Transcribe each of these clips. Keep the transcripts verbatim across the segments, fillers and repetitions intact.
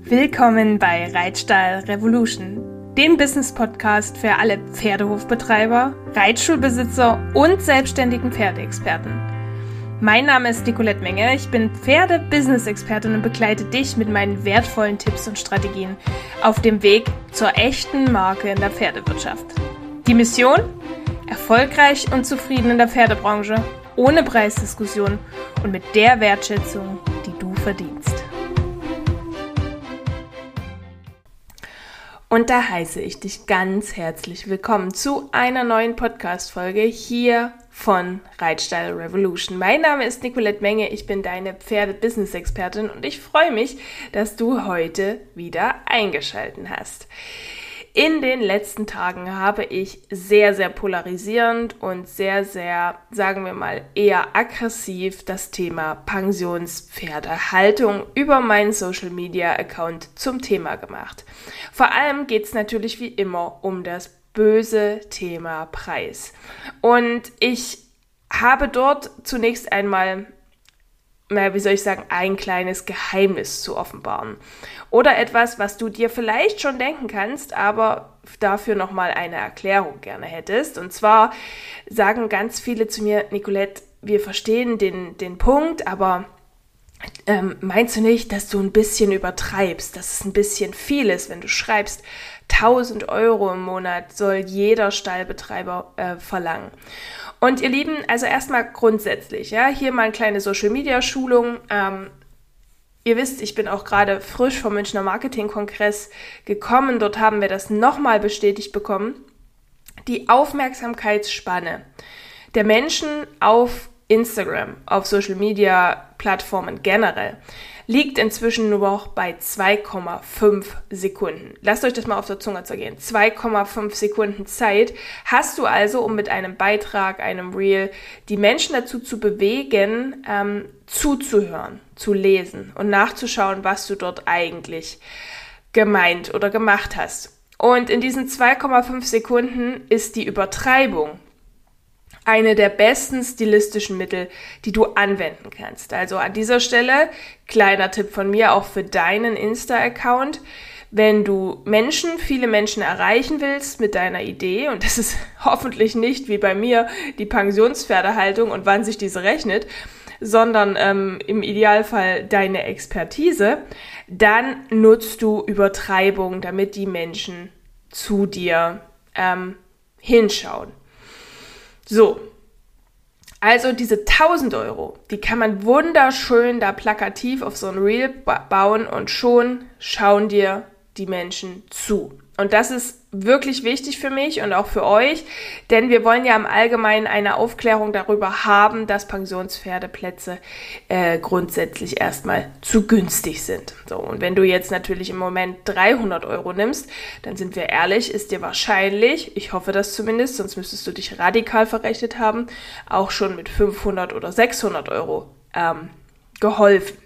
Willkommen bei Reitstall Revolution, dem Business-Podcast für alle Pferdehofbetreiber, Reitschulbesitzer und selbstständigen Pferdeexperten. Mein Name ist Nicolette Menge, ich bin Pferde-Business-Expertin und begleite dich mit meinen wertvollen Tipps und Strategien auf dem Weg zur echten Marke in der Pferdewirtschaft. Die Mission? Erfolgreich und zufrieden in der Pferdebranche, ohne Preisdiskussion und mit der Wertschätzung, die du verdienst. Und da heiße ich dich ganz herzlich willkommen zu einer neuen Podcast-Folge hier von Reitstall Revolution. Mein Name ist Nicolette Menge, ich bin deine Pferde-Business-Expertin und ich freue mich, dass du heute wieder eingeschaltet hast. In den letzten Tagen habe ich sehr, sehr polarisierend und sehr, sehr, sagen wir mal, eher aggressiv das Thema Pensionspferdehaltung über meinen Social-Media-Account zum Thema gemacht. Vor allem geht es natürlich wie immer um das böse Thema Preis. Und ich habe dort zunächst einmal, na, wie soll ich sagen, ein kleines Geheimnis zu offenbaren. Oder etwas, was du dir vielleicht schon denken kannst, aber dafür nochmal eine Erklärung gerne hättest. Und zwar sagen ganz viele zu mir, Nicolette, wir verstehen den, den Punkt, aber ähm, meinst du nicht, dass du ein bisschen übertreibst, dass es ein bisschen viel ist, wenn du schreibst, tausend Euro im Monat soll jeder Stallbetreiber äh, verlangen. Und ihr Lieben, also erstmal grundsätzlich, ja, hier mal eine kleine Social-Media-Schulung. Ähm, ihr wisst, ich bin auch gerade frisch vom Münchner Marketing-Kongress gekommen. Dort haben wir das nochmal bestätigt bekommen. Die Aufmerksamkeitsspanne der Menschen auf Instagram, auf Social-Media-Plattformen generell, liegt inzwischen nur noch bei zwei Komma fünf Sekunden. Lasst euch das mal auf der Zunge zergehen. zwei Komma fünf Sekunden Zeit hast du also, um mit einem Beitrag, einem Reel, die Menschen dazu zu bewegen, ähm, zuzuhören, zu lesen und nachzuschauen, was du dort eigentlich gemeint oder gemacht hast. Und in diesen zwei Komma fünf Sekunden ist die Übertreibung eine der besten stilistischen Mittel, die du anwenden kannst. Also an dieser Stelle, kleiner Tipp von mir, auch für deinen Insta-Account, wenn du Menschen, viele Menschen erreichen willst mit deiner Idee, und das ist hoffentlich nicht wie bei mir die Pensionspferdehaltung und wann sich diese rechnet, sondern ähm, im Idealfall deine Expertise, dann nutzt du Übertreibung, damit die Menschen zu dir ähm, hinschauen. So, also diese tausend Euro, die kann man wunderschön da plakativ auf so ein Reel ba- bauen und schon schauen dir die Menschen zu. Und das ist wirklich wichtig für mich und auch für euch, denn wir wollen ja im Allgemeinen eine Aufklärung darüber haben, dass Pensionspferdeplätze äh, grundsätzlich erstmal zu günstig sind. So, und wenn du jetzt natürlich im Moment dreihundert Euro nimmst, dann sind wir ehrlich, ist dir wahrscheinlich, ich hoffe das zumindest, sonst müsstest du dich radikal verrechnet haben, auch schon mit fünfhundert oder sechshundert Euro ähm, geholfen.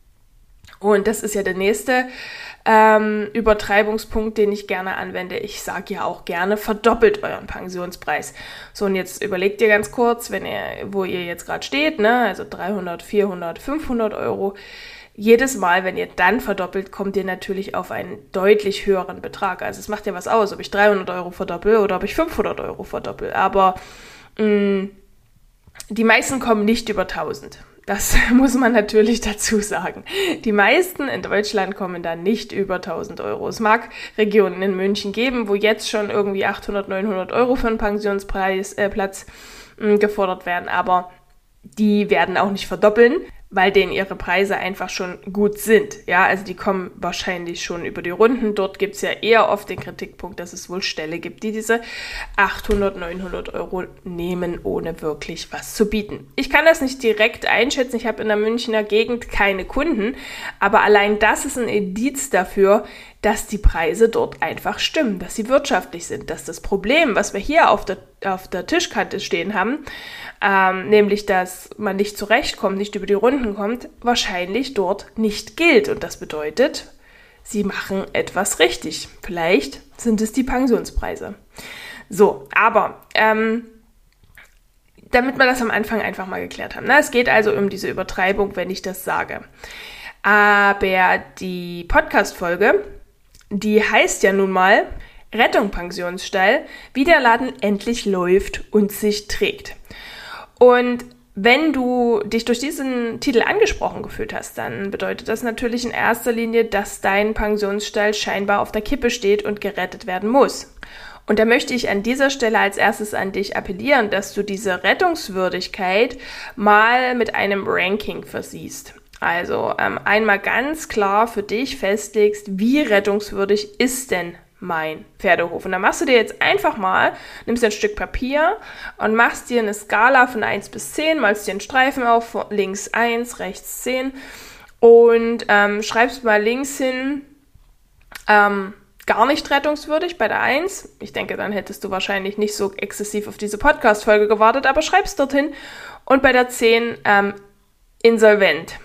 Und das ist ja der nächste ähm, Übertreibungspunkt, den ich gerne anwende. Ich sage ja auch gerne, verdoppelt euren Pensionspreis. So, und jetzt überlegt ihr ganz kurz, wenn ihr, wo ihr jetzt gerade steht, ne, also dreihundert, vierhundert, fünfhundert Euro. Jedes Mal, wenn ihr dann verdoppelt, kommt ihr natürlich auf einen deutlich höheren Betrag. Also es macht ja was aus, ob ich dreihundert Euro verdoppel oder ob ich fünfhundert Euro verdoppel. Aber mh, die meisten kommen nicht über tausend. Das muss man natürlich dazu sagen. Die meisten in Deutschland kommen da nicht über tausend Euro. Es mag Regionen in München geben, wo jetzt schon irgendwie achthundert, neunhundert Euro für einen Pensionspreis, äh, Platz mh, gefordert werden, aber die werden auch nicht verdoppeln, weil denen ihre Preise einfach schon gut sind. Ja, also die kommen wahrscheinlich schon über die Runden. Dort gibt es ja eher oft den Kritikpunkt, dass es wohl Ställe gibt, die diese achthundert, neunhundert Euro nehmen, ohne wirklich was zu bieten. Ich kann das nicht direkt einschätzen. Ich habe in der Münchner Gegend keine Kunden, aber allein das ist ein Indiz dafür, dass die Preise dort einfach stimmen, dass sie wirtschaftlich sind, dass das Problem, was wir hier auf der, auf der Tischkante stehen haben, ähm, nämlich, dass man nicht zurechtkommt, nicht über die Runden kommt, wahrscheinlich dort nicht gilt. Und das bedeutet, sie machen etwas richtig. Vielleicht sind es die Pensionspreise. So, aber ähm, damit wir das am Anfang einfach mal geklärt haben. Ne? Es geht also um diese Übertreibung, wenn ich das sage. Aber die Podcast-Folge, die heißt ja nun mal Rettung Pensionsstall, wie der Laden endlich läuft und sich trägt. Und wenn du dich durch diesen Titel angesprochen gefühlt hast, dann bedeutet das natürlich in erster Linie, dass dein Pensionsstall scheinbar auf der Kippe steht und gerettet werden muss. Und da möchte ich an dieser Stelle als erstes an dich appellieren, dass du diese Rettungswürdigkeit mal mit einem Ranking versiehst. Also ähm, einmal ganz klar für dich festlegst, wie rettungswürdig ist denn mein Pferdehof. Und dann machst du dir jetzt einfach mal, nimmst ein Stück Papier und machst dir eine Skala von eins bis zehn, malst dir einen Streifen auf, links eins, rechts zehn und ähm, schreibst mal links hin, ähm, gar nicht rettungswürdig bei der eins. Ich denke, dann hättest du wahrscheinlich nicht so exzessiv auf diese Podcast-Folge gewartet, aber schreibst dorthin. Und bei der zehn, ähm, insolvent.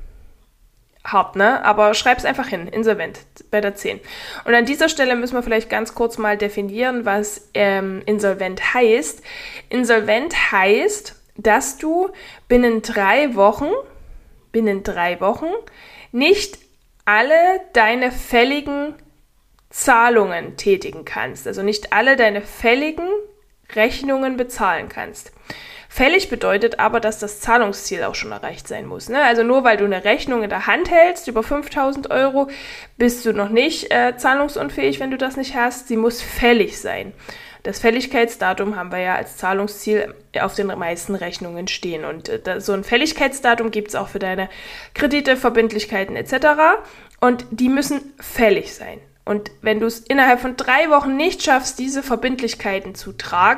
Hart, ne? Aber schreib's einfach hin, insolvent, bei der zehn. Und an dieser Stelle müssen wir vielleicht ganz kurz mal definieren, was ähm, insolvent heißt. Insolvent heißt, dass du binnen drei Wochen, binnen drei Wochen nicht alle deine fälligen Zahlungen tätigen kannst. Also nicht alle deine fälligen Rechnungen bezahlen kannst. Fällig bedeutet aber, dass das Zahlungsziel auch schon erreicht sein muss. Ne? Also nur weil du eine Rechnung in der Hand hältst, über fünftausend Euro, bist du noch nicht äh, zahlungsunfähig, wenn du das nicht hast. Sie muss fällig sein. Das Fälligkeitsdatum haben wir ja als Zahlungsziel auf den meisten Rechnungen stehen. Und äh, so ein Fälligkeitsdatum gibt es auch für deine Kredite, Verbindlichkeiten et cetera. Und die müssen fällig sein. Und wenn du es innerhalb von drei Wochen nicht schaffst, diese Verbindlichkeiten zu tragen,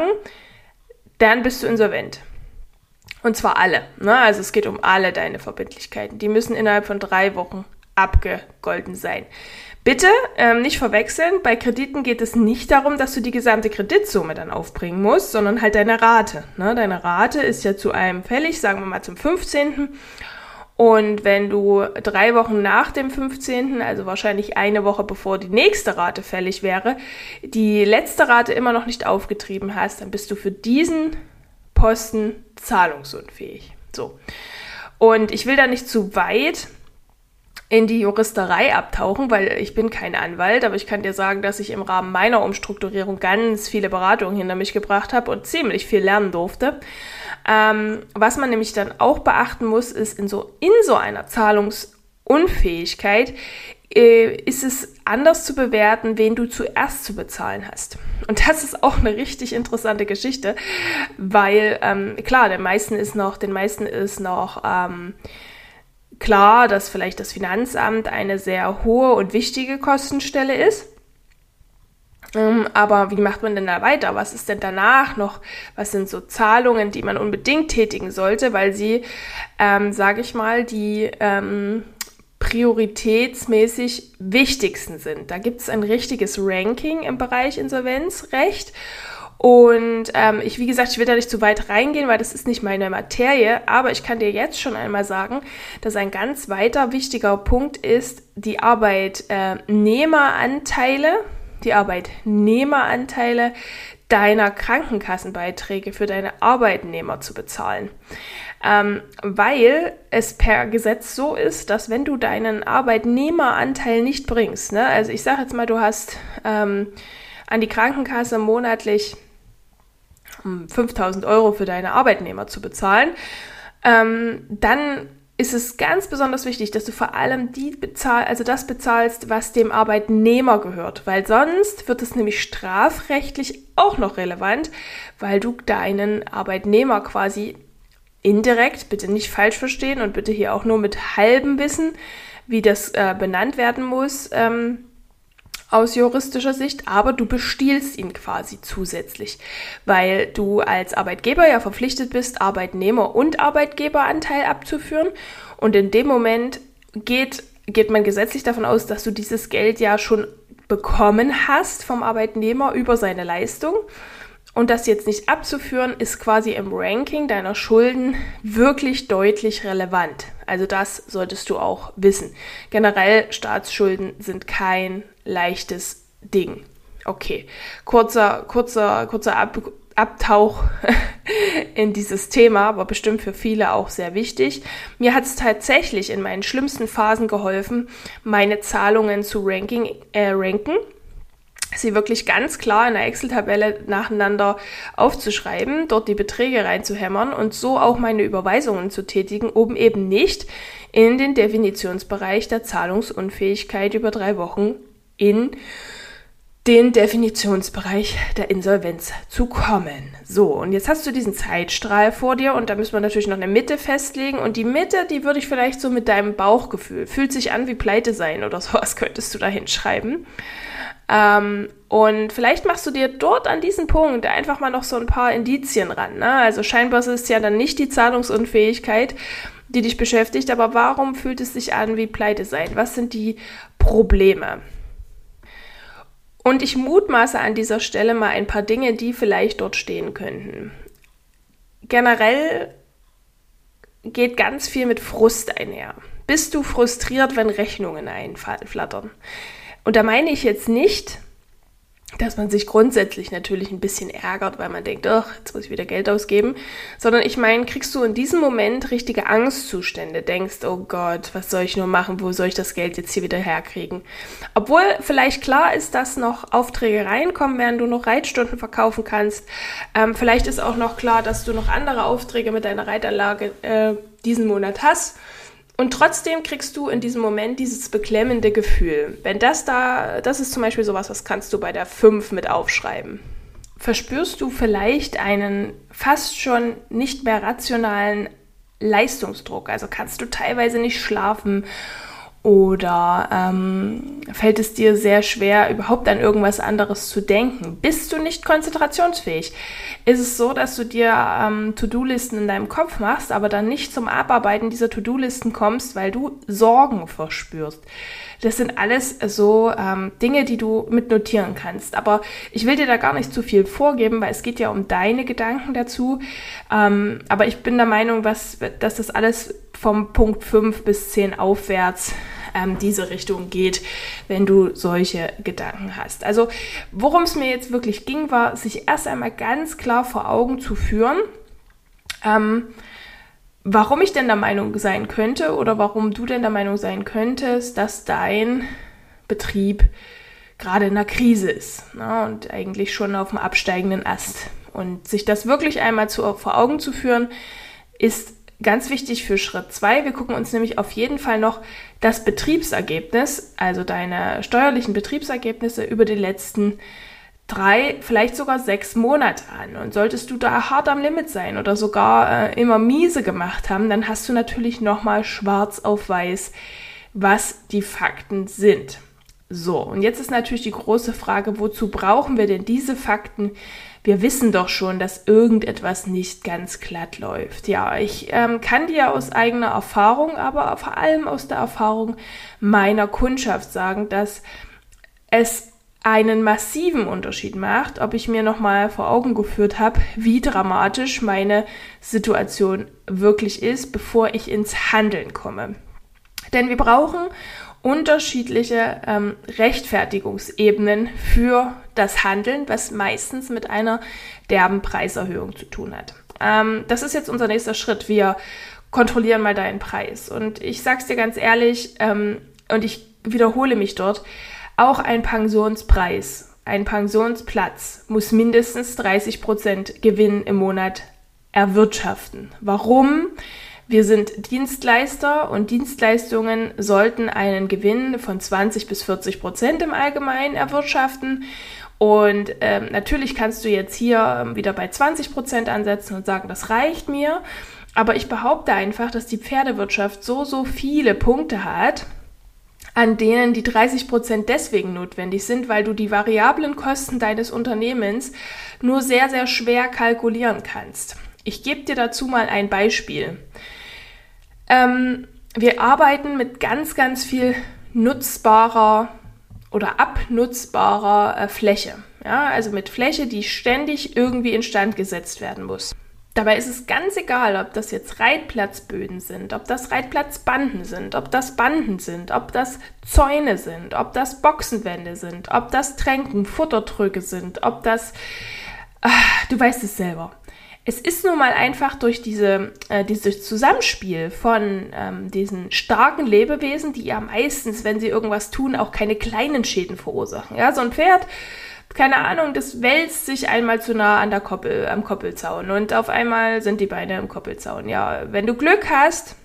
dann bist du insolvent. Und zwar alle. Ne? Also es geht um alle deine Verbindlichkeiten. Die müssen innerhalb von drei Wochen abgegolten sein. Bitte ähm, nicht verwechseln, bei Krediten geht es nicht darum, dass du die gesamte Kreditsumme dann aufbringen musst, sondern halt deine Rate. Ne? Deine Rate ist ja zu einem fällig, sagen wir mal zum fünfzehnten Und wenn du drei Wochen nach dem fünfzehnten, also wahrscheinlich eine Woche bevor die nächste Rate fällig wäre, die letzte Rate immer noch nicht aufgetrieben hast, dann bist du für diesen Posten zahlungsunfähig. So. Und ich will da nicht zu weit in die Juristerei abtauchen, weil ich bin kein Anwalt, aber ich kann dir sagen, dass ich im Rahmen meiner Umstrukturierung ganz viele Beratungen hinter mich gebracht habe und ziemlich viel lernen durfte. Ähm, was man nämlich dann auch beachten muss, ist, in so, in so einer Zahlungsunfähigkeit äh, ist es anders zu bewerten, wen du zuerst zu bezahlen hast. Und das ist auch eine richtig interessante Geschichte, weil, ähm, klar, den meisten ist noch, den meisten ist noch ähm, klar, dass vielleicht das Finanzamt eine sehr hohe und wichtige Kostenstelle ist. Aber wie macht man denn da weiter? Was ist denn danach noch? Was sind so Zahlungen, die man unbedingt tätigen sollte, weil sie, ähm, sage ich mal, die ähm, prioritätsmäßig wichtigsten sind? Da gibt es ein richtiges Ranking im Bereich Insolvenzrecht. Und ähm, ich, wie gesagt, ich will da nicht zu weit reingehen, weil das ist nicht meine Materie, aber ich kann dir jetzt schon einmal sagen, dass ein ganz weiter wichtiger Punkt ist, die Arbeitnehmeranteile, die Arbeitnehmeranteile deiner Krankenkassenbeiträge für deine Arbeitnehmer zu bezahlen. Ähm, weil es per Gesetz so ist, dass wenn du deinen Arbeitnehmeranteil nicht bringst, ne, also ich sage jetzt mal, du hast ähm, an die Krankenkasse monatlich fünftausend Euro für deine Arbeitnehmer zu bezahlen, ähm, dann ist es ganz besonders wichtig, dass du vor allem die bezahl, also das bezahlst, was dem Arbeitnehmer gehört, weil sonst wird es nämlich strafrechtlich auch noch relevant, weil du deinen Arbeitnehmer quasi indirekt, bitte nicht falsch verstehen und bitte hier auch nur mit halbem Wissen, wie das äh, benannt werden muss, ähm, aus juristischer Sicht, aber du bestiehlst ihn quasi zusätzlich, weil du als Arbeitgeber ja verpflichtet bist, Arbeitnehmer- und Arbeitgeberanteil abzuführen und in dem Moment geht, geht man gesetzlich davon aus, dass du dieses Geld ja schon bekommen hast vom Arbeitnehmer über seine Leistung und das jetzt nicht abzuführen, ist quasi im Ranking deiner Schulden wirklich deutlich relevant. Also das solltest du auch wissen. Generell, Staatsschulden sind kein leichtes Ding. Okay, kurzer, kurzer, kurzer Ab- Abtauch in dieses Thema, aber bestimmt für viele auch sehr wichtig. Mir hat es tatsächlich in meinen schlimmsten Phasen geholfen, meine Zahlungen zu ranking, äh, ranken, sie wirklich ganz klar in einer Excel-Tabelle nacheinander aufzuschreiben, dort die Beträge reinzuhämmern und so auch meine Überweisungen zu tätigen, um eben nicht in den Definitionsbereich der Zahlungsunfähigkeit über drei Wochen in den Definitionsbereich der Insolvenz zu kommen. So, und jetzt hast du diesen Zeitstrahl vor dir und da müssen wir natürlich noch eine Mitte festlegen und die Mitte, die würde ich vielleicht so mit deinem Bauchgefühl, fühlt sich an wie Pleite sein oder sowas, könntest du da hinschreiben. Ähm, und vielleicht machst du dir dort an diesem Punkt einfach mal noch so ein paar Indizien ran, ne? Also scheinbar ist es ja dann nicht die Zahlungsunfähigkeit, die dich beschäftigt, aber warum fühlt es sich an wie Pleite sein? Was sind die Probleme? Und ich mutmaße an dieser Stelle mal ein paar Dinge, die vielleicht dort stehen könnten. Generell geht ganz viel mit Frust einher. Bist du frustriert, wenn Rechnungen einflattern? Und da meine ich jetzt nicht, dass man sich grundsätzlich natürlich ein bisschen ärgert, weil man denkt, ach, jetzt muss ich wieder Geld ausgeben, sondern ich meine, kriegst du in diesem Moment richtige Angstzustände, denkst, oh Gott, was soll ich nur machen, wo soll ich das Geld jetzt hier wieder herkriegen? Obwohl vielleicht klar ist, dass noch Aufträge reinkommen, während du noch Reitstunden verkaufen kannst. Ähm, vielleicht ist auch noch klar, dass du noch andere Aufträge mit deiner Reitanlage äh, diesen Monat hast. Und trotzdem kriegst du in diesem Moment dieses beklemmende Gefühl. Wenn das da, das ist zum Beispiel sowas, was kannst du bei der fünf mit aufschreiben. Verspürst du vielleicht einen fast schon nicht mehr rationalen Leistungsdruck? Also kannst du teilweise nicht schlafen oder ähm, fällt es dir sehr schwer, überhaupt an irgendwas anderes zu denken? Bist du nicht konzentrationsfähig? Ist es so, dass du dir ähm, To-Do-Listen in deinem Kopf machst, aber dann nicht zum Abarbeiten dieser To-Do-Listen kommst, weil du Sorgen verspürst? Das sind alles so ähm, Dinge, die du mitnotieren kannst. Aber ich will dir da gar nicht zu viel vorgeben, weil es geht ja um deine Gedanken dazu. Ähm, aber ich bin der Meinung, was, dass das alles vom Punkt fünf bis zehn aufwärts ähm, diese Richtung geht, wenn du solche Gedanken hast. Also worum es mir jetzt wirklich ging, war, sich erst einmal ganz klar vor Augen zu führen, ähm, warum ich denn der Meinung sein könnte oder warum du denn der Meinung sein könntest, dass dein Betrieb gerade in einer Krise ist, ne, und eigentlich schon auf dem absteigenden Ast. Und sich das wirklich einmal zu, vor Augen zu führen, ist ganz wichtig für Schritt zwei. Wir gucken uns nämlich auf jeden Fall noch das Betriebsergebnis, also deine steuerlichen Betriebsergebnisse über die letzten drei, vielleicht sogar sechs Monate an. Und solltest du da hart am Limit sein oder sogar äh, immer miese gemacht haben, dann hast du natürlich nochmal schwarz auf weiß, was die Fakten sind. So, und jetzt ist natürlich die große Frage, wozu brauchen wir denn diese Fakten? Wir wissen doch schon, dass irgendetwas nicht ganz glatt läuft. Ja, ich ähm, kann dir aus eigener Erfahrung, aber vor allem aus der Erfahrung meiner Kundschaft sagen, dass es einen massiven Unterschied macht, ob ich mir nochmal vor Augen geführt habe, wie dramatisch meine Situation wirklich ist, bevor ich ins Handeln komme. Denn wir brauchen unterschiedliche ähm, Rechtfertigungsebenen für das Handeln, was meistens mit einer derben Preiserhöhung zu tun hat. Ähm, das ist jetzt unser nächster Schritt. Wir kontrollieren mal deinen Preis. Und ich sag's dir ganz ehrlich, ähm, und ich wiederhole mich dort, auch ein Pensionspreis, ein Pensionsplatz muss mindestens dreißig Prozent Gewinn im Monat erwirtschaften. Warum? Wir sind Dienstleister und Dienstleistungen sollten einen Gewinn von zwanzig bis vierzig Prozent im Allgemeinen erwirtschaften. Und ähm, natürlich kannst du jetzt hier wieder bei zwanzig Prozent ansetzen und sagen, das reicht mir. Aber ich behaupte einfach, dass die Pferdewirtschaft so, so viele Punkte hat, an denen die dreißig Prozent deswegen notwendig sind, weil du die variablen Kosten deines Unternehmens nur sehr, sehr schwer kalkulieren kannst. Ich gebe dir dazu mal ein Beispiel. Ähm, wir arbeiten mit ganz, ganz viel nutzbarer oder abnutzbarer äh, Fläche. Ja, also mit Fläche, die ständig irgendwie instand gesetzt werden muss. Dabei ist es ganz egal, ob das jetzt Reitplatzböden sind, ob das Reitplatzbanden sind, ob das Banden sind, ob das Zäune sind, ob das Boxenwände sind, ob das Tränken, Futtertröge sind, ob das ach, du weißt es selber. Es ist nun mal einfach durch diese, äh, dieses Zusammenspiel von ähm, diesen starken Lebewesen, die ja meistens, wenn sie irgendwas tun, auch keine kleinen Schäden verursachen. Ja, so ein Pferd, keine Ahnung, das wälzt sich einmal zu nah an der Koppel, am Koppelzaun und auf einmal sind die Beine im Koppelzaun. Ja, wenn du Glück hast,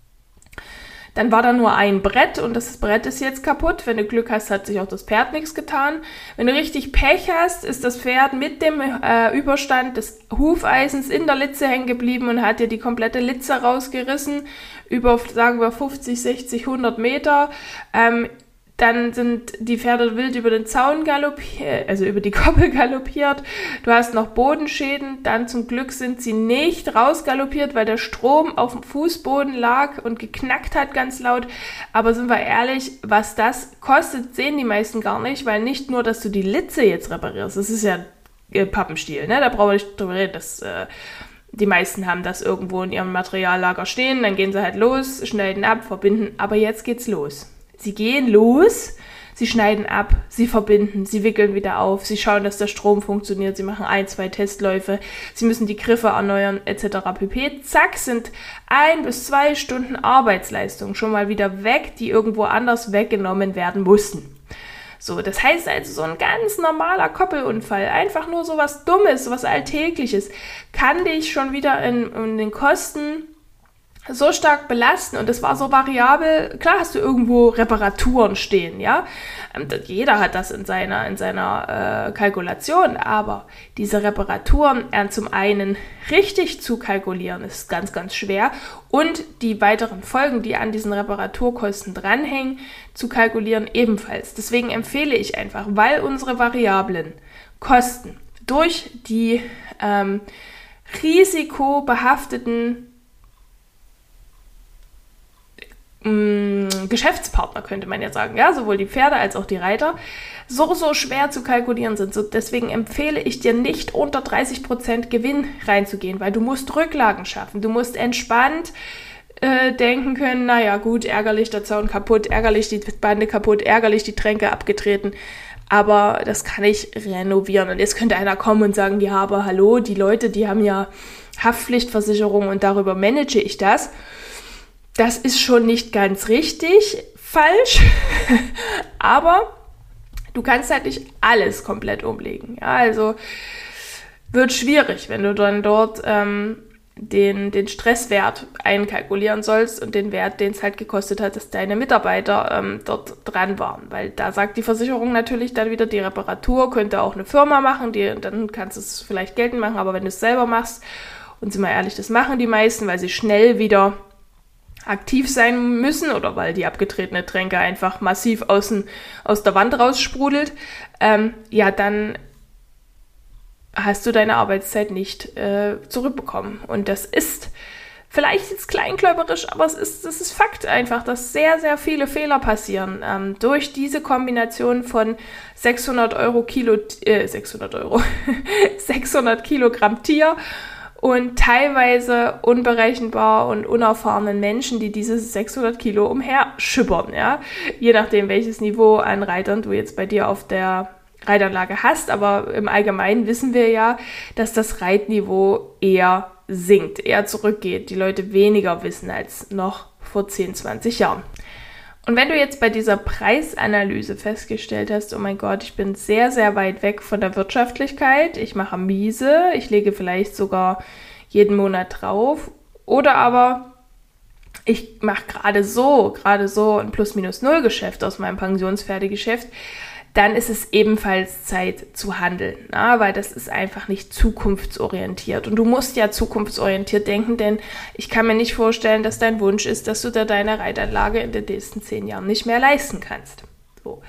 dann war da nur ein Brett und das Brett ist jetzt kaputt. Wenn du Glück hast, hat sich auch das Pferd nichts getan. Wenn du richtig Pech hast, ist das Pferd mit dem äh, Überstand des Hufeisens in der Litze hängen geblieben und hat dir die komplette Litze rausgerissen, über, sagen wir, fünfzig, sechzig, hundert Meter. Ähm, Dann sind die Pferde wild über den Zaun galoppiert, also über die Koppel galoppiert. Du hast noch Bodenschäden. Dann zum Glück sind sie nicht rausgaloppiert, weil der Strom auf dem Fußboden lag und geknackt hat ganz laut. Aber sind wir ehrlich, was das kostet, sehen die meisten gar nicht, weil nicht nur, dass du die Litze jetzt reparierst, das ist ja äh, Pappenstiel, ne? Da brauchen wir nicht drüber reden, dass äh, die meisten haben das irgendwo in ihrem Materiallager stehen. Dann gehen sie halt los, schneiden ab, verbinden. Aber jetzt geht's los. Sie gehen los, sie schneiden ab, sie verbinden, sie wickeln wieder auf, sie schauen, dass der Strom funktioniert, sie machen ein, zwei Testläufe, sie müssen die Griffe erneuern, et cetera pp. Zack, sind ein bis zwei Stunden Arbeitsleistung schon mal wieder weg, die irgendwo anders weggenommen werden mussten. So, das heißt also, so ein ganz normaler Koppelunfall, einfach nur so was Dummes, so was Alltägliches, kann dich schon wieder in, in den Kosten so stark belasten und das war so variabel. Klar hast du irgendwo Reparaturen stehen, ja. Jeder hat das in seiner, in seiner äh, Kalkulation, aber diese Reparaturen äh, zum einen richtig zu kalkulieren ist ganz, ganz schwer und die weiteren Folgen, die an diesen Reparaturkosten dranhängen, zu kalkulieren ebenfalls. Deswegen empfehle ich einfach, weil unsere variablen Kosten durch die ähm, risikobehafteten Geschäftspartner, könnte man ja sagen, ja, sowohl die Pferde als auch die Reiter, so, so schwer zu kalkulieren sind. So, deswegen empfehle ich dir nicht unter dreißig Prozent Gewinn reinzugehen, weil du musst Rücklagen schaffen. Du musst entspannt äh, denken können, naja gut, ärgerlich der Zaun kaputt, ärgerlich die Bande kaputt, ärgerlich die Tränke abgetreten, aber das kann ich renovieren. Und jetzt könnte einer kommen und sagen, ja, aber hallo, die Leute, die haben ja Haftpflichtversicherung und darüber manage ich das. Das ist schon nicht ganz richtig, falsch, aber du kannst halt nicht alles komplett umlegen. Ja, also wird schwierig, wenn du dann dort ähm, den, den Stresswert einkalkulieren sollst und den Wert, den es halt gekostet hat, dass deine Mitarbeiter ähm, dort dran waren. Weil da sagt die Versicherung natürlich dann wieder, die Reparatur könnte auch eine Firma machen, die, dann kannst du es vielleicht geltend machen, aber wenn du es selber machst, und sind wir ehrlich, das machen die meisten, weil sie schnell wieder aktiv sein müssen oder weil die abgetretene Tränke einfach massiv außen, aus der Wand raussprudelt, ähm, ja, dann hast du deine Arbeitszeit nicht äh, zurückbekommen. Und das ist vielleicht jetzt kleingläuberisch, aber es ist, es ist Fakt einfach, dass sehr, sehr viele Fehler passieren ähm, durch diese Kombination von sechshundert Euro Kilo, äh, sechshundert Euro, sechshundert Kilogramm Tier und teilweise unberechenbar und unerfahrenen Menschen, die diese sechshundert Kilo umherschippern, ja. Je nachdem, welches Niveau an Reitern du jetzt bei dir auf der Reitanlage hast. Aber im Allgemeinen wissen wir ja, dass das Reitniveau eher sinkt, eher zurückgeht. Die Leute weniger wissen als noch vor zehn, zwanzig Jahren. Und wenn du jetzt bei dieser Preisanalyse festgestellt hast, oh mein Gott, ich bin sehr, sehr weit weg von der Wirtschaftlichkeit, ich mache miese, ich lege vielleicht sogar jeden Monat drauf, oder aber ich mache gerade so, gerade so ein Plus-Minus-Null-Geschäft aus meinem Pensionspferdegeschäft, dann ist es ebenfalls Zeit zu handeln, na? Weil das ist einfach nicht zukunftsorientiert. Und du musst ja zukunftsorientiert denken, denn ich kann mir nicht vorstellen, dass dein Wunsch ist, dass du dir deine Reitanlage in den nächsten zehn Jahren nicht mehr leisten kannst. So.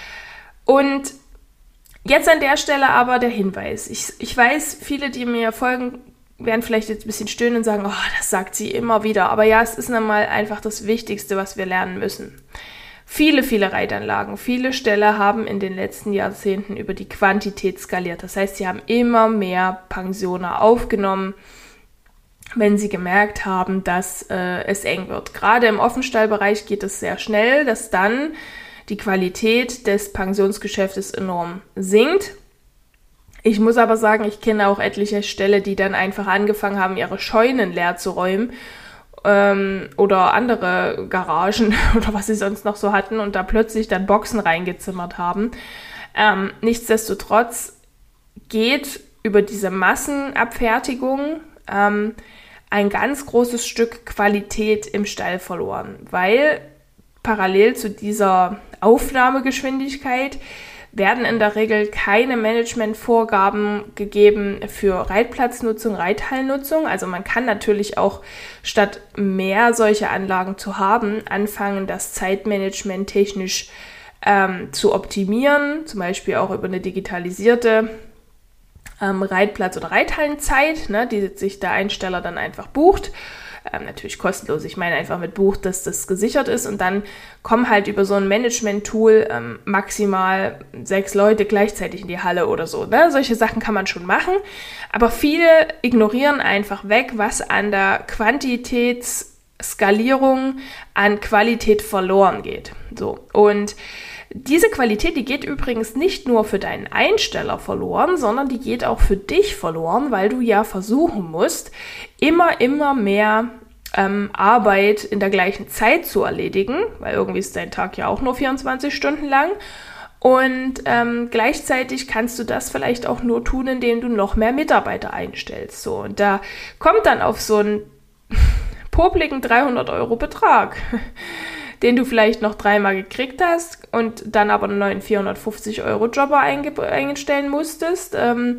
Und jetzt an der Stelle aber der Hinweis. Ich, ich weiß, viele, die mir folgen, werden vielleicht jetzt ein bisschen stöhnen und sagen, oh, das sagt sie immer wieder. Aber ja, es ist nun mal einfach das Wichtigste, was wir lernen müssen. Viele, viele Reitanlagen, viele Ställe haben in den letzten Jahrzehnten über die Quantität skaliert. Das heißt, sie haben immer mehr Pensioner aufgenommen, wenn sie gemerkt haben, dass äh, es eng wird. Gerade im Offenstallbereich geht es sehr schnell, dass dann die Qualität des Pensionsgeschäftes enorm sinkt. Ich muss aber sagen, ich kenne auch etliche Ställe, die dann einfach angefangen haben, ihre Scheunen leer zu räumen ähm, oder andere Garagen oder was sie sonst noch so hatten und da plötzlich dann Boxen reingezimmert haben. Ähm, nichtsdestotrotz geht über diese Massenabfertigung ähm, ein ganz großes Stück Qualität im Stall verloren, weil parallel zu dieser Aufnahmegeschwindigkeit werden in der Regel keine Managementvorgaben gegeben für Reitplatznutzung, Reithallennutzung. Also man kann natürlich auch statt mehr solche Anlagen zu haben, anfangen, das Zeitmanagement technisch ähm, zu optimieren, zum Beispiel auch über eine digitalisierte ähm, Reitplatz- oder Reithallenzeit, ne, die sich der Einsteller dann einfach bucht. Ähm, natürlich kostenlos, ich meine einfach mit Buch, dass das gesichert ist und dann kommen halt über so ein Management-Tool ähm, maximal sechs Leute gleichzeitig in die Halle oder so. Ne? Solche Sachen kann man schon machen, aber viele ignorieren einfach weg, was an der Quantitätsskalierung an Qualität verloren geht. So, und diese Qualität, die geht übrigens nicht nur für deinen Einsteller verloren, sondern die geht auch für dich verloren, weil du ja versuchen musst, immer, immer mehr ähm, Arbeit in der gleichen Zeit zu erledigen, weil irgendwie ist dein Tag ja auch nur vierundzwanzig Stunden lang. Und ähm, gleichzeitig kannst du das vielleicht auch nur tun, indem du noch mehr Mitarbeiter einstellst. So, und da kommt dann auf so einen popligen dreihundert Euro Betrag, den du vielleicht noch dreimal gekriegt hast und dann aber einen neuen vierhundertfünfzig Euro Jobber einge- einstellen musstest, ähm,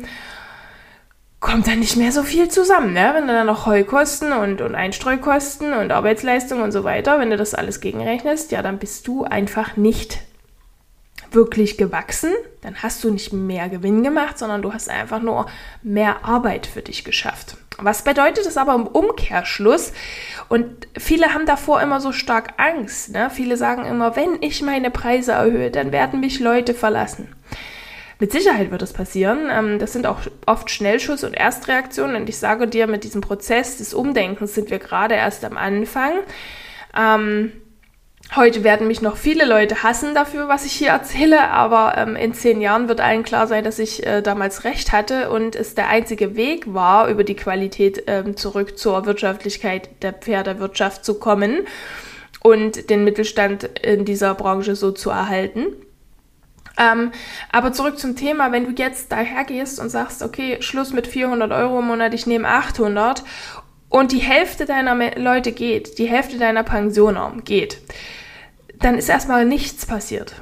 kommt dann nicht mehr so viel zusammen, ne? Wenn du dann noch Heukosten und, und Einstreukosten und Arbeitsleistung und so weiter, wenn du das alles gegenrechnest, ja, dann bist du einfach nicht wirklich gewachsen, dann hast du nicht mehr Gewinn gemacht, sondern du hast einfach nur mehr Arbeit für dich geschafft. Was bedeutet das aber im Umkehrschluss? Und viele haben davor immer so stark Angst. Ne? Viele sagen immer, wenn ich meine Preise erhöhe, dann werden mich Leute verlassen. Mit Sicherheit wird das passieren. Das sind auch oft Schnellschuss- und Erstreaktionen. Und ich sage dir, mit diesem Prozess des Umdenkens sind wir gerade erst am Anfang. Ähm, Heute werden mich noch viele Leute hassen dafür, was ich hier erzähle, aber ähm, in zehn Jahren wird allen klar sein, dass ich äh, damals recht hatte und es der einzige Weg war, über die Qualität ähm, zurück zur Wirtschaftlichkeit der Pferdewirtschaft zu kommen und den Mittelstand in dieser Branche so zu erhalten. Ähm, aber zurück zum Thema, wenn du jetzt daher gehst und sagst, okay, Schluss mit vierhundert Euro im Monat, ich nehme achthundert und die Hälfte deiner Me- Leute geht, die Hälfte deiner Pensioner geht, dann ist erstmal nichts passiert.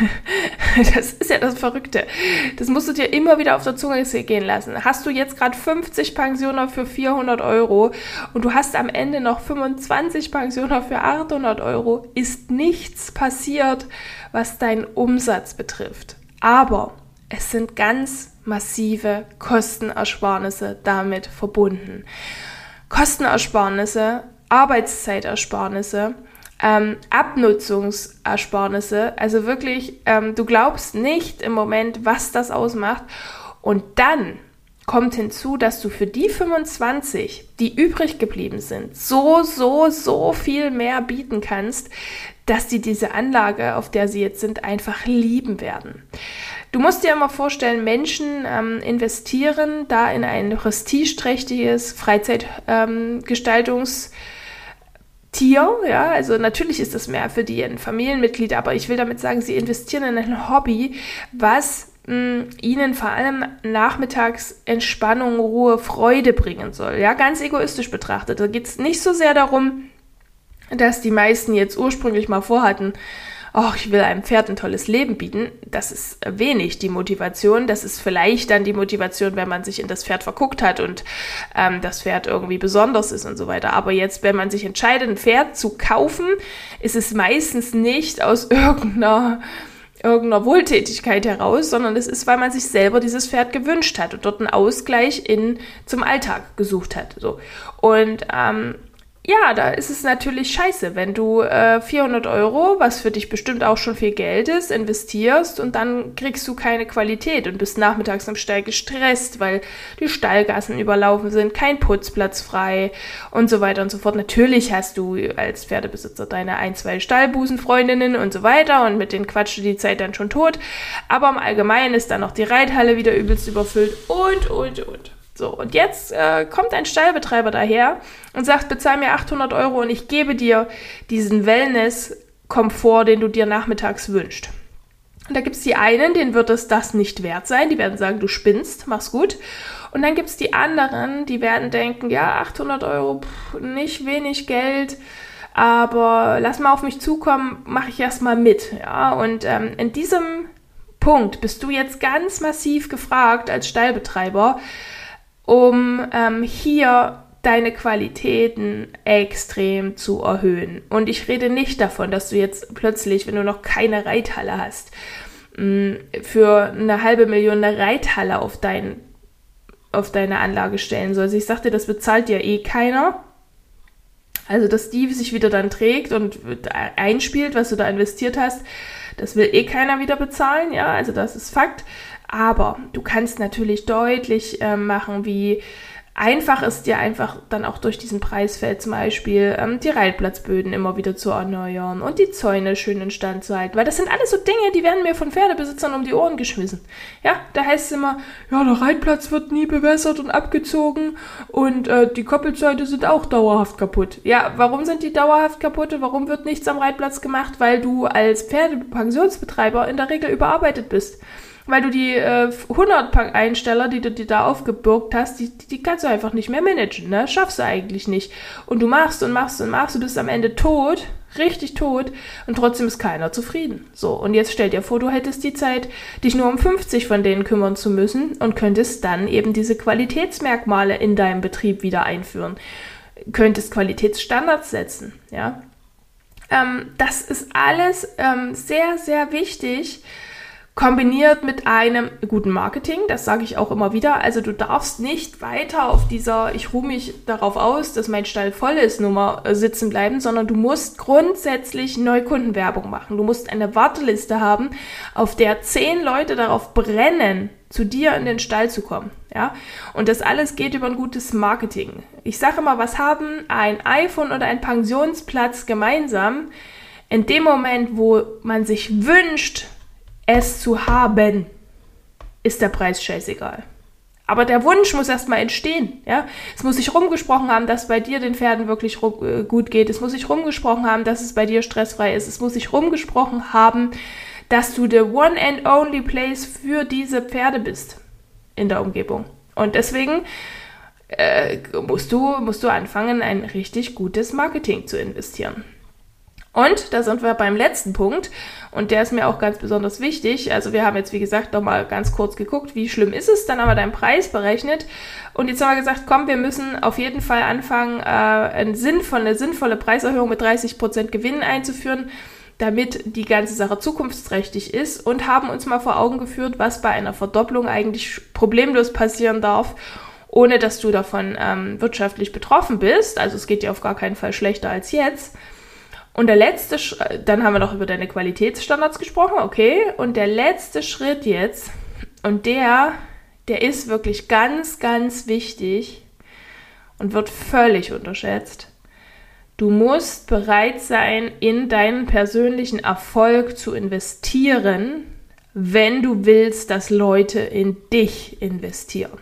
Das ist ja das Verrückte. Das musst du dir immer wieder auf der Zunge gehen lassen. Hast du jetzt gerade fünfzig Pensioner für vierhundert Euro und du hast am Ende noch fünfundzwanzig Pensioner für achthundert Euro, ist nichts passiert, was deinen Umsatz betrifft. Aber es sind ganz massive Kostenersparnisse damit verbunden. Kostenersparnisse, Arbeitszeitersparnisse, Ähm, Abnutzungsersparnisse, also wirklich, ähm, du glaubst nicht im Moment, was das ausmacht. Und dann kommt hinzu, dass du für die fünfundzwanzig, die übrig geblieben sind, so, so, so viel mehr bieten kannst, dass die diese Anlage, auf der sie jetzt sind, einfach lieben werden. Du musst dir immer vorstellen, Menschen ähm, investieren da in ein prestigeträchtiges Freizeitgestaltungs- ähm, Tier, ja, also natürlich ist das mehr für die ein Familienmitglied, aber ich will damit sagen, sie investieren in ein Hobby, was mh, ihnen vor allem nachmittags Entspannung, Ruhe, Freude bringen soll, ja, ganz egoistisch betrachtet. Da geht es nicht so sehr darum, dass die meisten jetzt ursprünglich mal vorhatten, oh, ich will einem Pferd ein tolles Leben bieten. Das ist wenig die Motivation. Das ist vielleicht dann die Motivation, wenn man sich in das Pferd verguckt hat und ähm, das Pferd irgendwie besonders ist und so weiter. Aber jetzt, wenn man sich entscheidet, ein Pferd zu kaufen, ist es meistens nicht aus irgendeiner, irgendeiner Wohltätigkeit heraus, sondern es ist, weil man sich selber dieses Pferd gewünscht hat und dort einen Ausgleich in, zum Alltag gesucht hat. So. Und ähm, ja, da ist es natürlich scheiße, wenn du äh, vierhundert Euro, was für dich bestimmt auch schon viel Geld ist, investierst und dann kriegst du keine Qualität und bist nachmittags im Stall gestresst, weil die Stallgassen überlaufen sind, kein Putzplatz frei und so weiter und so fort. Natürlich hast du als Pferdebesitzer deine ein, zwei Stallbusenfreundinnen und so weiter und mit denen quatscht du die Zeit dann schon tot, aber im Allgemeinen ist dann noch die Reithalle wieder übelst überfüllt und, und, und. So, und jetzt äh, kommt ein Stallbetreiber daher und sagt, bezahl mir achthundert Euro und ich gebe dir diesen Wellness-Komfort, den du dir nachmittags wünschst. Und da gibt es die einen, denen wird es das nicht wert sein, die werden sagen, du spinnst, mach's gut. Und dann gibt es die anderen, die werden denken, ja, achthundert Euro, pff, nicht wenig Geld, aber lass mal auf mich zukommen, mache ich erstmal mit. Ja, und ähm, in diesem Punkt bist du jetzt ganz massiv gefragt als Stallbetreiber, um ähm, hier deine Qualitäten extrem zu erhöhen. Und ich rede nicht davon, dass du jetzt plötzlich, wenn du noch keine Reithalle hast, mh, für eine halbe Million eine Reithalle auf, dein, auf deine Anlage stellen sollst. Ich sagte, das bezahlt dir eh keiner. Also, dass die sich wieder dann trägt und einspielt, was du da investiert hast, das will eh keiner wieder bezahlen, ja, also das ist Fakt. Aber du kannst natürlich deutlich äh, machen, wie einfach es dir einfach dann auch durch diesen Preisfeld zum Beispiel ähm, die Reitplatzböden immer wieder zu erneuern und die Zäune schön in Stand zu halten. Weil das sind alles so Dinge, die werden mir von Pferdebesitzern um die Ohren geschmissen. Ja, da heißt es immer, ja, der Reitplatz wird nie bewässert und abgezogen und äh, die Koppelzäune sind auch dauerhaft kaputt. Ja, warum sind die dauerhaft kaputt? Warum wird nichts am Reitplatz gemacht? Weil du als Pferdepensionsbetreiber in der Regel überarbeitet bist. Weil du die äh, hundert Einsteller, die du dir da aufgebürgt hast, die, die kannst du einfach nicht mehr managen, ne? Schaffst du eigentlich nicht. Und du machst und machst und machst, du bist am Ende tot, richtig tot und trotzdem ist keiner zufrieden. So, und jetzt stell dir vor, du hättest die Zeit, dich nur um fünfzig von denen kümmern zu müssen und könntest dann eben diese Qualitätsmerkmale in deinem Betrieb wieder einführen. Könntest Qualitätsstandards setzen, ja. Ähm, das ist alles ähm, sehr, sehr wichtig, kombiniert mit einem guten Marketing, das sage ich auch immer wieder. Also du darfst nicht weiter auf dieser, ich ruhe mich darauf aus, dass mein Stall voll ist, Nummer äh, sitzen bleiben, sondern du musst grundsätzlich Neukundenwerbung machen. Du musst eine Warteliste haben, auf der zehn Leute darauf brennen, zu dir in den Stall zu kommen. Ja? Und das alles geht über ein gutes Marketing. Ich sage immer, was haben ein iPhone oder ein Pensionsplatz gemeinsam? In dem Moment, wo man sich wünscht, es zu haben, ist der Preis scheißegal. Aber der Wunsch muss erstmal entstehen. Ja? Es muss sich rumgesprochen haben, dass bei dir den Pferden wirklich rum, äh, gut geht. Es muss sich rumgesprochen haben, dass es bei dir stressfrei ist. Es muss sich rumgesprochen haben, dass du the one and only place für diese Pferde bist in der Umgebung. Und deswegen äh, musst du, musst du anfangen, ein richtig gutes Marketing zu investieren. Und da sind wir beim letzten Punkt und der ist mir auch ganz besonders wichtig. Also wir haben jetzt, wie gesagt, nochmal ganz kurz geguckt, wie schlimm ist es, dann haben wir deinen Preis berechnet und jetzt haben wir gesagt, komm, wir müssen auf jeden Fall anfangen, äh, eine sinnvolle, eine sinnvolle Preiserhöhung mit dreißig Prozent Gewinn einzuführen, damit die ganze Sache zukunftsträchtig ist und haben uns mal vor Augen geführt, was bei einer Verdopplung eigentlich problemlos passieren darf, ohne dass du davon ähm, wirtschaftlich betroffen bist. Also es geht dir auf gar keinen Fall schlechter als jetzt. Und der letzte, dann haben wir noch über deine Qualitätsstandards gesprochen, okay. Und der letzte Schritt jetzt, und der, der ist wirklich ganz, ganz wichtig und wird völlig unterschätzt. Du musst bereit sein, in deinen persönlichen Erfolg zu investieren, wenn du willst, dass Leute in dich investieren.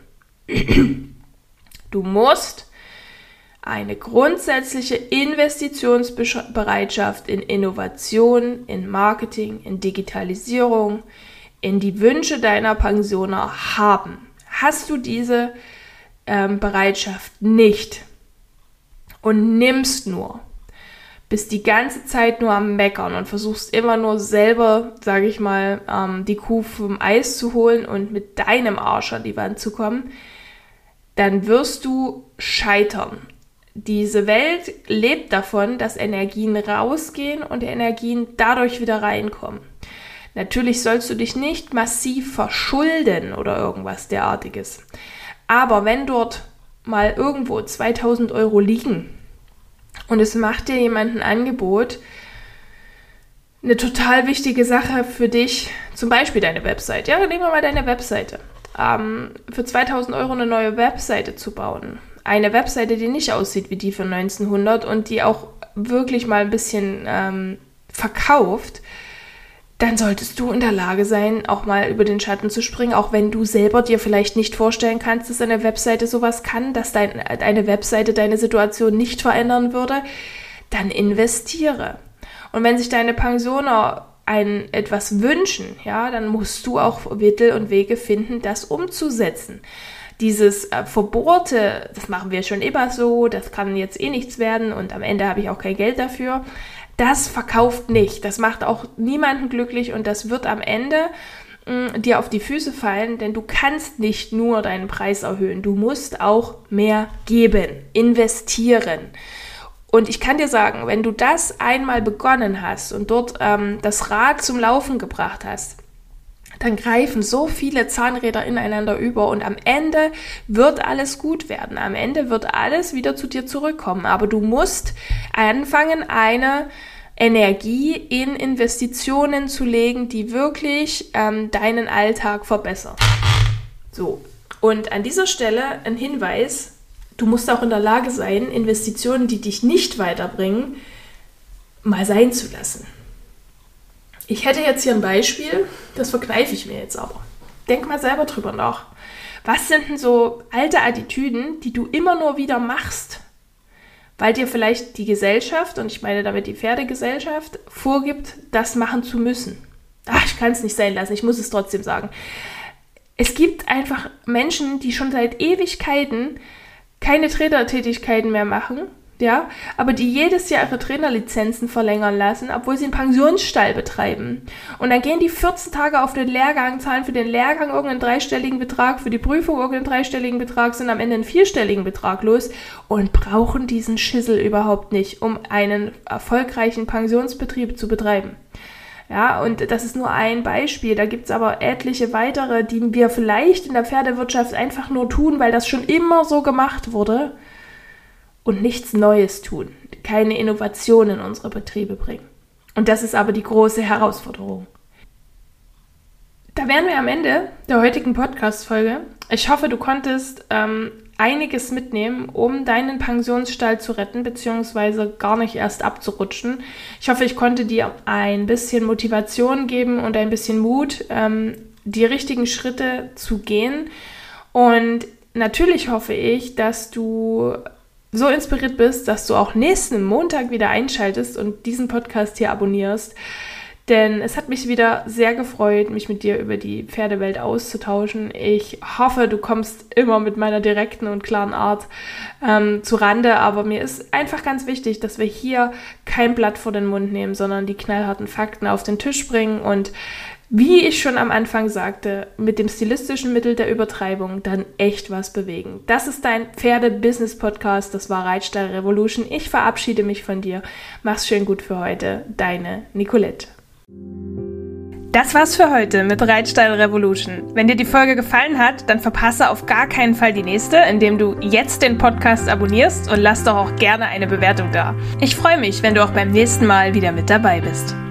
Du musst eine grundsätzliche Investitionsbereitschaft in Innovation, in Marketing, in Digitalisierung, in die Wünsche deiner Pensioner haben. Hast du diese ähm, Bereitschaft nicht und nimmst nur, bist die ganze Zeit nur am Meckern und versuchst immer nur selber, sage ich mal, ähm, die Kuh vom Eis zu holen und mit deinem Arsch an die Wand zu kommen, dann wirst du scheitern. Diese Welt lebt davon, dass Energien rausgehen und Energien dadurch wieder reinkommen. Natürlich sollst du dich nicht massiv verschulden oder irgendwas derartiges. Aber wenn dort mal irgendwo zweitausend Euro liegen und es macht dir jemand ein Angebot, eine total wichtige Sache für dich, zum Beispiel deine Website. Ja, nehmen wir mal deine Webseite. Ähm, für zweitausend Euro eine neue Webseite zu bauen. Eine Webseite, die nicht aussieht wie die von neunzehnhundert und die auch wirklich mal ein bisschen ähm, verkauft, dann solltest du in der Lage sein, auch mal über den Schatten zu springen, auch wenn du selber dir vielleicht nicht vorstellen kannst, dass eine Webseite sowas kann, dass dein, eine Webseite deine Situation nicht verändern würde, dann investiere. Und wenn sich deine Pensioner ein etwas wünschen, ja, dann musst du auch Mittel und Wege finden, das umzusetzen. Dieses äh, Verbohrte, das machen wir schon immer so, das kann jetzt eh nichts werden und am Ende habe ich auch kein Geld dafür, das verkauft nicht. Das macht auch niemanden glücklich und das wird am Ende mh, dir auf die Füße fallen, denn du kannst nicht nur deinen Preis erhöhen, du musst auch mehr geben, investieren. Und ich kann dir sagen, wenn du das einmal begonnen hast und dort ähm, das Rad zum Laufen gebracht hast, dann greifen so viele Zahnräder ineinander über und am Ende wird alles gut werden. Am Ende wird alles wieder zu dir zurückkommen. Aber du musst anfangen, eine Energie in Investitionen zu legen, die wirklich ähm, deinen Alltag verbessern. So, und an dieser Stelle ein Hinweis: Du musst auch in der Lage sein, Investitionen, die dich nicht weiterbringen, mal sein zu lassen. Ich hätte jetzt hier ein Beispiel, das verkneife ich mir jetzt aber. Denk mal selber drüber nach. Was sind denn so alte Attitüden, die du immer nur wieder machst, weil dir vielleicht die Gesellschaft, und ich meine damit die Pferdegesellschaft, vorgibt, das machen zu müssen? Ach, ich kann es nicht sein lassen, ich muss es trotzdem sagen. Es gibt einfach Menschen, die schon seit Ewigkeiten keine Trainertätigkeiten mehr machen, ja, aber die jedes Jahr ihre Trainerlizenzen verlängern lassen, obwohl sie einen Pensionsstall betreiben. Und dann gehen die vierzehn Tage auf den Lehrgang, zahlen für den Lehrgang irgendeinen dreistelligen Betrag, für die Prüfung irgendeinen dreistelligen Betrag, sind am Ende einen vierstelligen Betrag los und brauchen diesen Schissel überhaupt nicht, um einen erfolgreichen Pensionsbetrieb zu betreiben. Ja, und das ist nur ein Beispiel. Da gibt es aber etliche weitere, die wir vielleicht in der Pferdewirtschaft einfach nur tun, weil das schon immer so gemacht wurde und nichts Neues tun, keine Innovation in unsere Betriebe bringen. Und das ist aber die große Herausforderung. Da wären wir am Ende der heutigen Podcast-Folge. Ich hoffe, du konntest ähm, einiges mitnehmen, um deinen Pensionsstall zu retten, beziehungsweise gar nicht erst abzurutschen. Ich hoffe, ich konnte dir ein bisschen Motivation geben und ein bisschen Mut, ähm, die richtigen Schritte zu gehen. Und natürlich hoffe ich, dass du so inspiriert bist, dass du auch nächsten Montag wieder einschaltest und diesen Podcast hier abonnierst. Denn es hat mich wieder sehr gefreut, mich mit dir über die Pferdewelt auszutauschen. Ich hoffe, du kommst immer mit meiner direkten und klaren Art ähm, zu Rande. Aber mir ist einfach ganz wichtig, dass wir hier kein Blatt vor den Mund nehmen, sondern die knallharten Fakten auf den Tisch bringen. Und wie ich schon am Anfang sagte, mit dem stilistischen Mittel der Übertreibung dann echt was bewegen. Das ist dein Pferde-Business-Podcast. Das war Reitstall Revolution. Ich verabschiede mich von dir. Mach's schön gut für heute. Deine Nicolette. Das war's für heute mit Reitstall Revolution. Wenn dir die Folge gefallen hat, dann verpasse auf gar keinen Fall die nächste, indem du jetzt den Podcast abonnierst und lass doch auch gerne eine Bewertung da. Ich freue mich, wenn du auch beim nächsten Mal wieder mit dabei bist.